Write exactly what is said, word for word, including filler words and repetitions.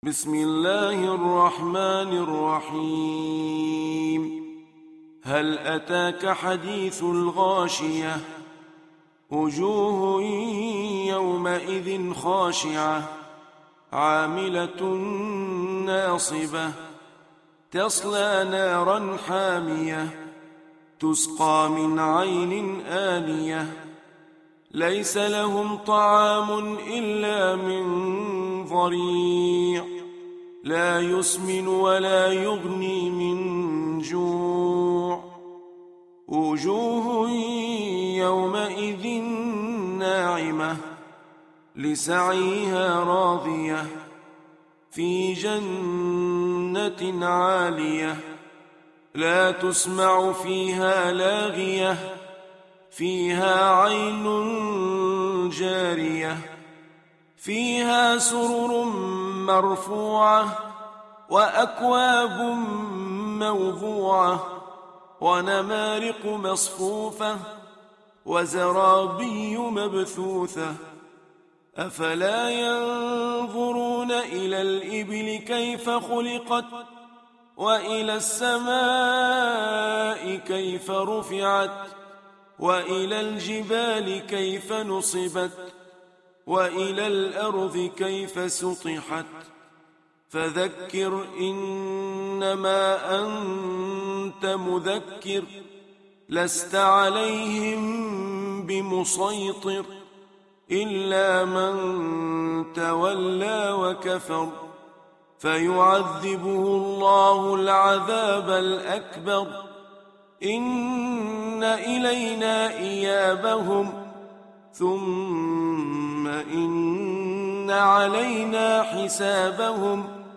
بسم الله الرحمن الرحيم. هل أتاك حديث الغاشية؟ وجوه يومئذ خاشعة عاملة ناصبة تصلى نارا حامية تسقى من عين آنية ليس لهم طعام إلا من ضريع لا يسمن ولا يغني من جوع. وجوه يومئذ ناعمة لسعيها راضية في جنة عالية لا تسمع فيها لاغية فيها عين جارية فيها سرر مرفوعة وأكواب موضوعة ونمارق مصفوفة وزرابي مبثوثة. أفلا ينظرون إلى الإبل كيف خلقت وإلى السماء كيف رفعت وإلى الجبال كيف نصبت وإلى الأرض كيف سطحت. فذكر إنما أنت مذكر لست عليهم بمسيطر إلا من تولى وكفر فيعذبه الله العذاب الأكبر. إن إلينا إيابهم ثم إن علينا حسابهم